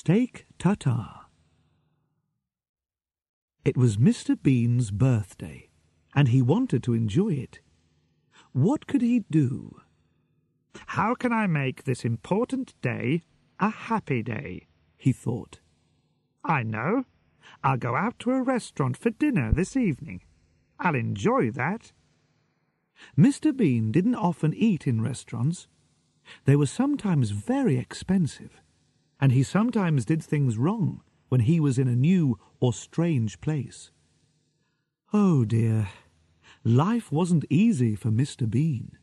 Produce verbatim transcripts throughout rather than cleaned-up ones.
Steak Tartare. It was Mister Bean's birthday, and he wanted to enjoy it. What could he do? How can I make this important day a happy day? He thought. I know. I'll go out to a restaurant for dinner this evening. I'll enjoy that. Mister Bean didn't often eat in restaurants. They were sometimes very expensive, and he sometimes did things wrong when he was in a new or strange place. Oh dear, life wasn't easy for Mister Bean.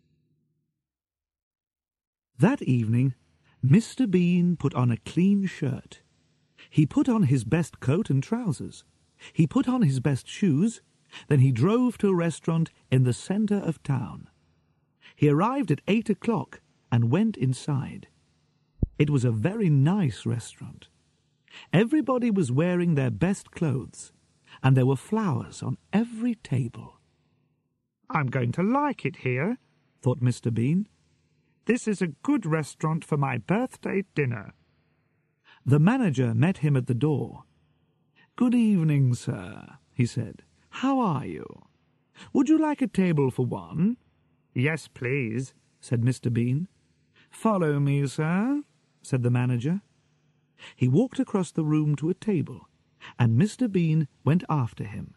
That evening, Mister Bean put on a clean shirt. He put on his best coat and trousers. He put on his best shoes. Then he drove to a restaurant in the centre of town. He arrived at eight o'clock and went inside. It was a very nice restaurant. Everybody was wearing their best clothes, and there were flowers on every table. I'm going to like it here, thought Mister Bean. This is a good restaurant for my birthday dinner. The manager met him at the door. Good evening, sir, he said. How are you? Would you like a table for one? Yes, please, said Mister Bean. Follow me, sir, said the manager. He walked across the room to a table, and Mister Bean went after him.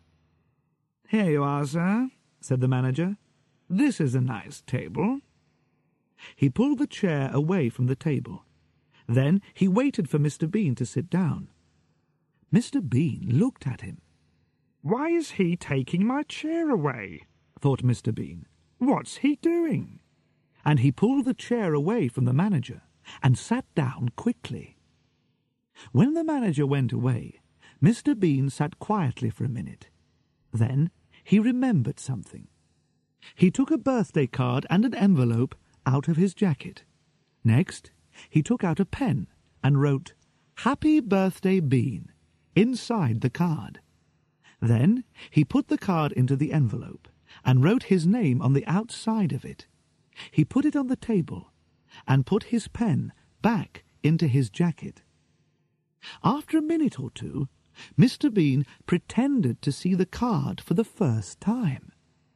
Here you are, sir, said the manager. This is a nice table. He pulled the chair away from the table. Then he waited for Mister Bean to sit down. Mister Bean looked at him. Why is he taking my chair away? Thought Mister Bean. What's he doing? And he pulled the chair away from the manager and sat down quickly. When the manager went away, Mister Bean sat quietly for a minute. Then he remembered something. He took a birthday card and an envelope out of his jacket. Next, he took out a pen and wrote, Happy Birthday Bean, inside the card. Then he put the card into the envelope and wrote his name on the outside of it. He put it on the table and put his pen back into his jacket. After a minute or two, Mister Bean pretended to see the card for the first time.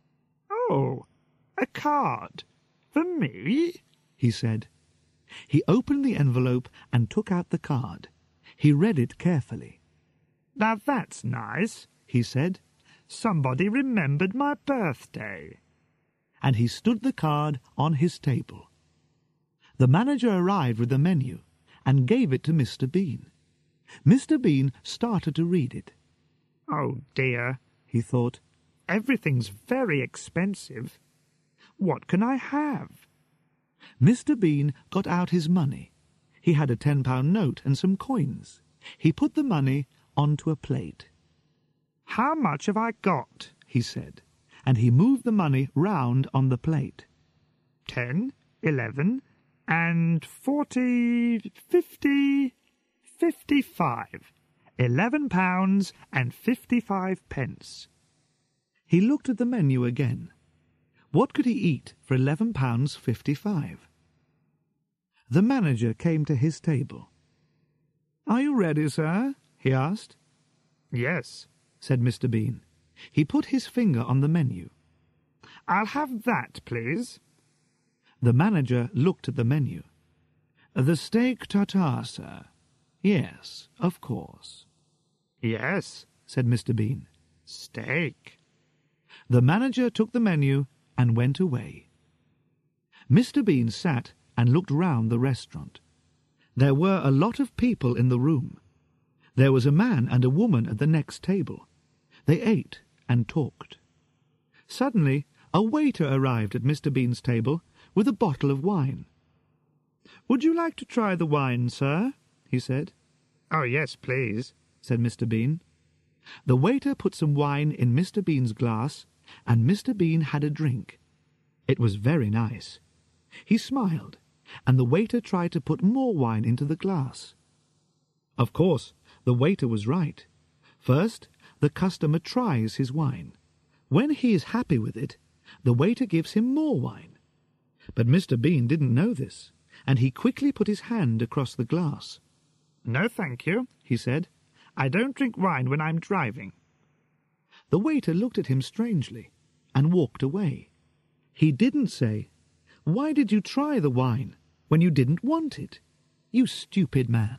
Oh, a card? For me? He said. He opened the envelope and took out the card. He read it carefully. Now that's nice, he said. Somebody remembered my birthday. And he stood the card on his table. The manager arrived with the menu and gave it to Mister Bean. Mister Bean started to read it. Oh dear, he thought. Everything's very expensive. What can I have? Mister Bean got out his money. He had a ten-pound note and some coins. He put the money onto a plate. How much have I got? He said, and he moved the money round on the plate. Ten, eleven, and forty, fifty, fifty-five. Eleven pounds and fifty-five pence. He looked at the menu again. What could he eat for eleven pounds fifty-five? The manager came to his table. Are you ready, sir? He asked. Yes, said Mister Bean. He put his finger on the menu. I'll have that, please. The manager looked at the menu. The steak tartare, sir. Yes, of course. Yes, said Mister Bean. Steak. The manager took the menu and went away. Mister Bean sat and looked round the restaurant. There were a lot of people in the room. There was a man and a woman at the next table. They ate and talked. Suddenly, a waiter arrived at Mister Bean's table with a bottle of wine. Would you like to try the wine, sir? He said. Oh, yes, please, said Mister Bean. The waiter put some wine in Mister Bean's glass, and Mister Bean had a drink. It was very nice. He smiled, and the waiter tried to put more wine into the glass. Of course, the waiter was right. First, the customer tries his wine. When he is happy with it, the waiter gives him more wine. But Mister Bean didn't know this, and he quickly put his hand across the glass. "No, thank you," he said. "I don't drink wine when I'm driving." The waiter looked at him strangely and walked away. He didn't say, "Why did you try the wine when you didn't want it? You stupid man."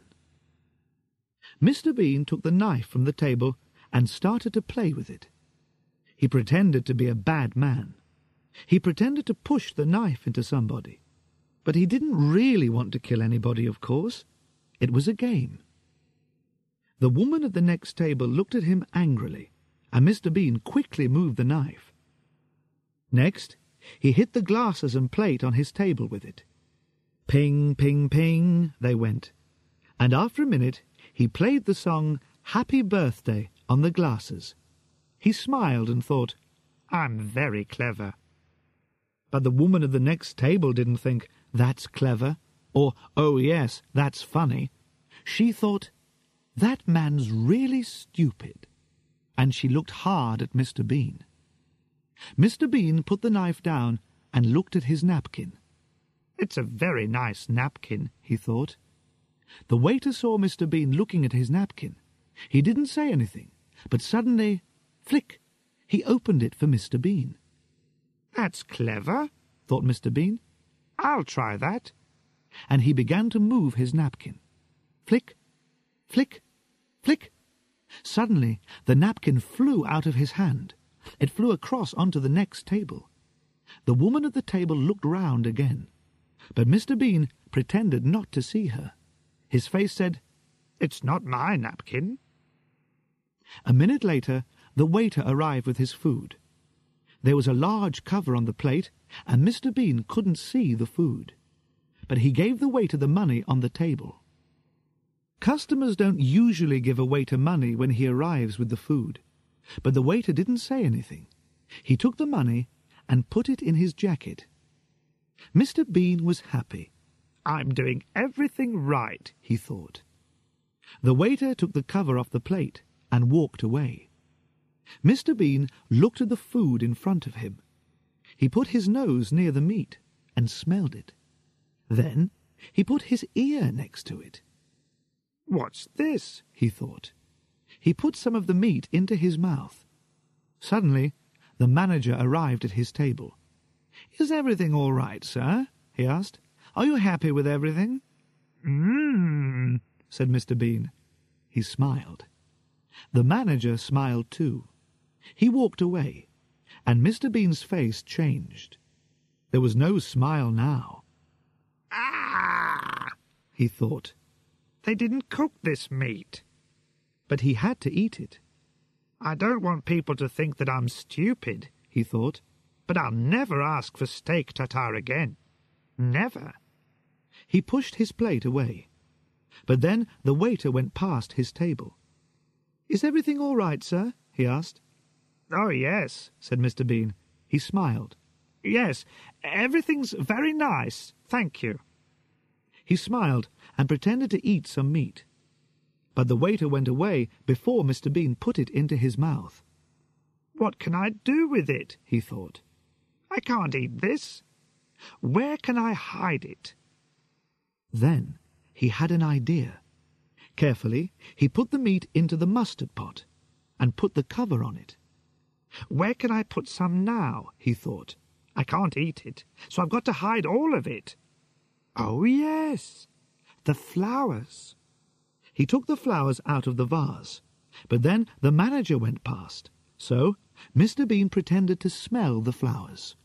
Mister Bean took the knife from the table and started to play with it. He pretended to be a bad man. He pretended to push the knife into somebody. But he didn't really want to kill anybody, of course. It was a game. The woman at the next table looked at him angrily, and Mister Bean quickly moved the knife. Next, he hit the glasses and plate on his table with it. Ping, ping, ping, they went. And after a minute, he played the song Happy Birthday on the glasses. He smiled and thought, "I'm very clever." But the woman at the next table didn't think, "That's clever," or, "Oh yes, that's funny." She thought, "That man's really stupid." And she looked hard at Mister Bean. Mister Bean put the knife down and looked at his napkin. "It's a very nice napkin," he thought. The waiter saw Mister Bean looking at his napkin. He didn't say anything, but suddenly, flick, he opened it for Mister Bean. "That's clever," thought Mister Bean. "I'll try that." And he began to move his napkin. Flick, flick, flick. Suddenly, the napkin flew out of his hand. It flew across onto the next table. The woman at the table looked round again, but Mister Bean pretended not to see her. His face said, "It's not my napkin." A minute later, the waiter arrived with his food. There was a large cover on the plate, and Mister Bean couldn't see the food. But he gave the waiter the money on the table. Customers don't usually give a waiter money when he arrives with the food, but the waiter didn't say anything. He took the money and put it in his jacket. Mister Bean was happy. "I'm doing everything right," he thought. The waiter took the cover off the plate and walked away. Mister Bean looked at the food in front of him. He put his nose near the meat and smelled it. Then he put his ear next to it. "What's this?" he thought. He put some of the meat into his mouth. Suddenly, the manager arrived at his table. "Is everything all right, sir?" he asked. "Are you happy with everything?" "Mmm," said Mister Bean. He smiled. The manager smiled too. He walked away, and Mister Bean's face changed. There was no smile now. "Ah!" he thought. "They didn't cook this meat." But he had to eat it. "I don't want people to think that I'm stupid," he thought, "but I'll never ask for steak tartare again. Never." He pushed his plate away. But then the waiter went past his table. "Is everything all right, sir?" he asked. "Oh, yes," said Mister Bean. He smiled. "Yes, everything's very nice, thank you." He smiled and pretended to eat some meat. But the waiter went away before Mister Bean put it into his mouth. "What can I do with it?" he thought. "I can't eat this. Where can I hide it?" Then he had an idea. Carefully, he put the meat into the mustard pot and put the cover on it. "Where can I put some now?" he thought. "I can't eat it, so I've got to hide all of it. Oh, yes, the flowers." He took the flowers out of the vase, but then the manager went past, so Mister Bean pretended to smell the flowers.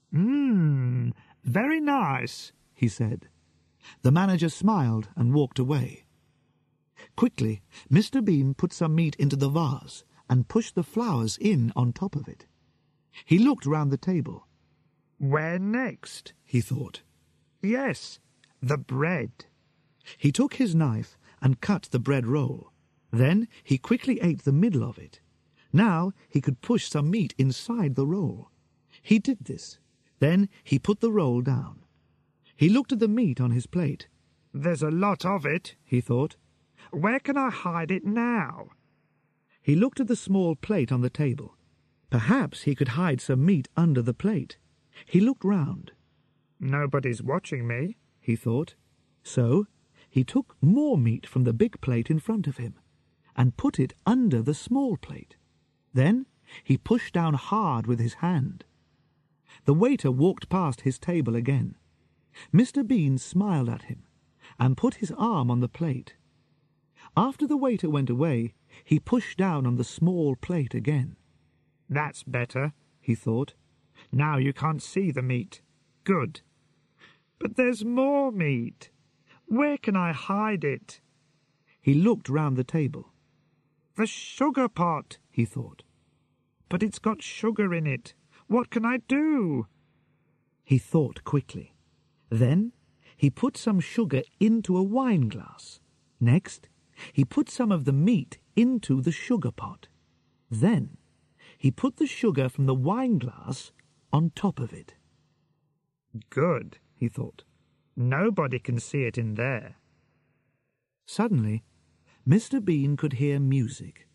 "Mmm, very nice," he said. The manager smiled and walked away. Quickly, Mister Bean put some meat into the vase and pushed the flowers in on top of it. He looked round the table. "Where next?" he thought. "Yes, the bread." He took his knife and cut the bread roll. Then he quickly ate the middle of it. Now he could push some meat inside the roll. He did this. Then he put the roll down. He looked at the meat on his plate. "There's a lot of it," he thought. "Where can I hide it now?" He looked at the small plate on the table. Perhaps he could hide some meat under the plate. He looked round. "Nobody's watching me," he thought. So he took more meat from the big plate in front of him and put it under the small plate. Then he pushed down hard with his hand. The waiter walked past his table again. Mister Bean smiled at him and put his arm on the plate. After the waiter went away, he pushed down on the small plate again. "That's better," he thought. "Now you can't see the meat. Good. But there's more meat. Where can I hide it?" He looked round the table. "The sugar pot," he thought. "But it's got sugar in it. What can I do?" He thought quickly. Then he put some sugar into a wine glass. Next, he put some of the meat into the sugar pot. Then he put the sugar from the wine glass on top of it. "Good," he thought. "Nobody can see it in there." Suddenly, Mister Bean could hear music.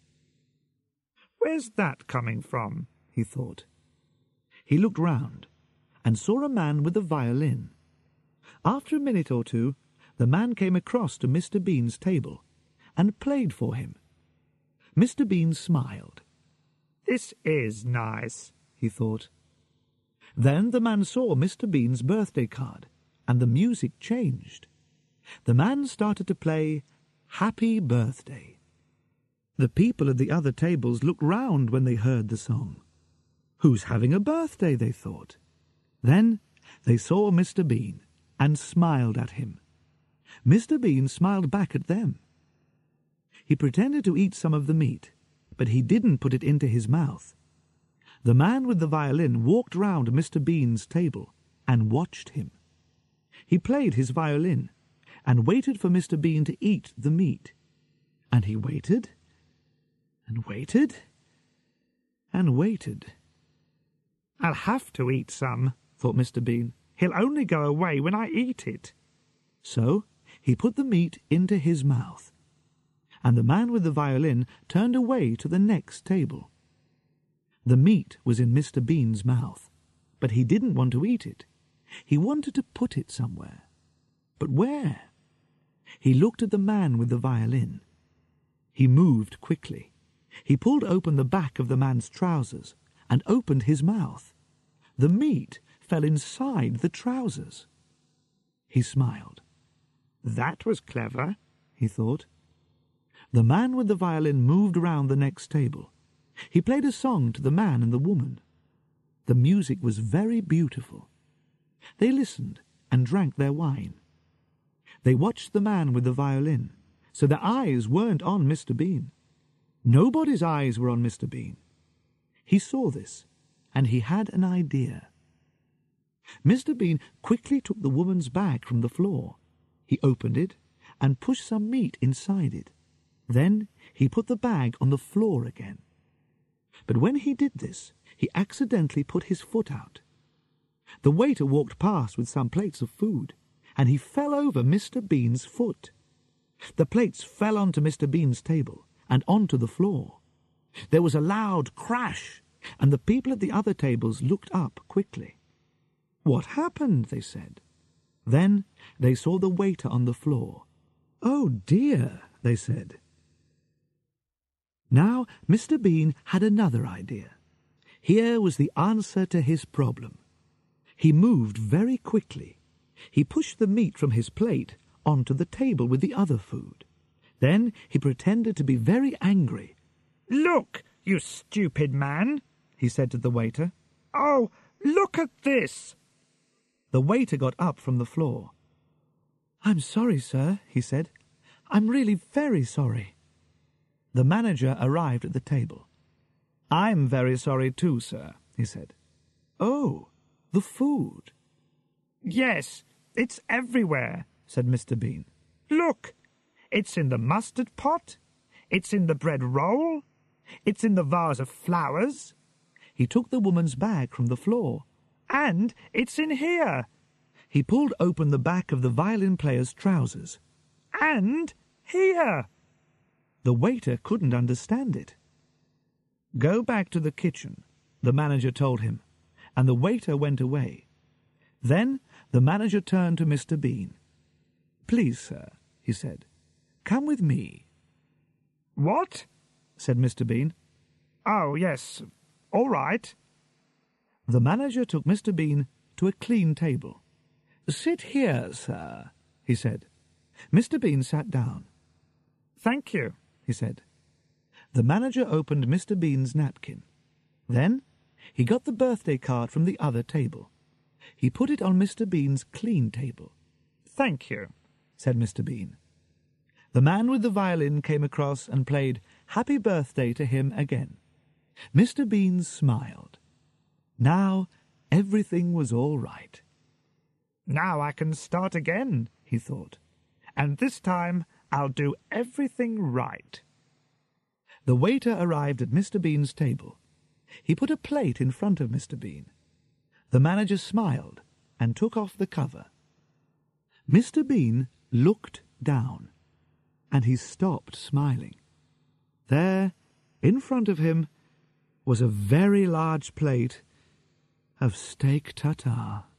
"Where's that coming from?" he thought. He looked round and saw a man with a violin. After a minute or two, the man came across to Mister Bean's table and played for him. Mister Bean smiled. "This is nice," he thought. Then the man saw Mister Bean's birthday card, and the music changed. The man started to play Happy Birthday. The people at the other tables looked round when they heard the song. Who's having a birthday, they thought. Then they saw Mister Bean and smiled at him. Mister Bean smiled back at them. He pretended to eat some of the meat, but he didn't put it into his mouth. The man with the violin walked round Mister Bean's table and watched him. He played his violin and waited for Mister Bean to eat the meat. And he waited and waited and waited. "I'll have to eat some," thought Mister Bean. "He'll only go away when I eat it." So he put the meat into his mouth, and the man with the violin turned away to the next table. The meat was in Mister Bean's mouth, but he didn't want to eat it. He wanted to put it somewhere. But where? He looked at the man with the violin. He moved quickly. He pulled open the back of the man's trousers and opened his mouth. The meat fell inside the trousers. He smiled. "That was clever," he thought. The man with the violin moved round the next table. He played a song to the man and the woman. The music was very beautiful. They listened and drank their wine. They watched the man with the violin, so their eyes weren't on Mister Bean. Nobody's eyes were on Mister Bean. He saw this, and he had an idea. Mister Bean quickly took the woman's bag from the floor. He opened it and pushed some meat inside it. Then he put the bag on the floor again. But when he did this, he accidentally put his foot out. The waiter walked past with some plates of food, and he fell over Mister Bean's foot. The plates fell onto Mister Bean's table and onto the floor. There was a loud crash, and the people at the other tables looked up quickly. "What happened?" they said. Then they saw the waiter on the floor. "Oh dear," they said. Now Mister Bean had another idea. Here was the answer to his problem. He moved very quickly. He pushed the meat from his plate onto the table with the other food. Then he pretended to be very angry. "Look, you stupid man," he said to the waiter. "Oh, look at this." The waiter got up from the floor. "I'm sorry, sir," he said. "I'm really very sorry." The manager arrived at the table. "I'm very sorry too, sir," he said. "Oh, the food." "Yes, it's everywhere," said Mister Bean. "Look, it's in the mustard pot, it's in the bread roll, it's in the vase of flowers." He took the woman's bag from the floor. "And it's in here." He pulled open the back of the violin player's trousers. "And here." The waiter couldn't understand it. "Go back to the kitchen," the manager told him, and the waiter went away. Then the manager turned to Mister Bean. "Please, sir, he said. "Come with me." "What?" said Mister Bean. "Oh, yes, all right." The manager took Mister Bean to a clean table. "Sit here, sir," he said. Mister Bean sat down. "Thank you," he said. The manager opened Mister Bean's napkin. Then he got the birthday card from the other table. He put it on Mister Bean's clean table. "Thank you," said Mister Bean. The man with the violin came across and played Happy Birthday to him again. Mister Bean smiled. Now everything was all right. "Now I can start again," he thought. "And this time I'll do everything right." The waiter arrived at Mister Bean's table. He put a plate in front of Mister Bean. The manager smiled and took off the cover. Mister Bean looked down, and he stopped smiling. There, in front of him, was a very large plate of steak tartare.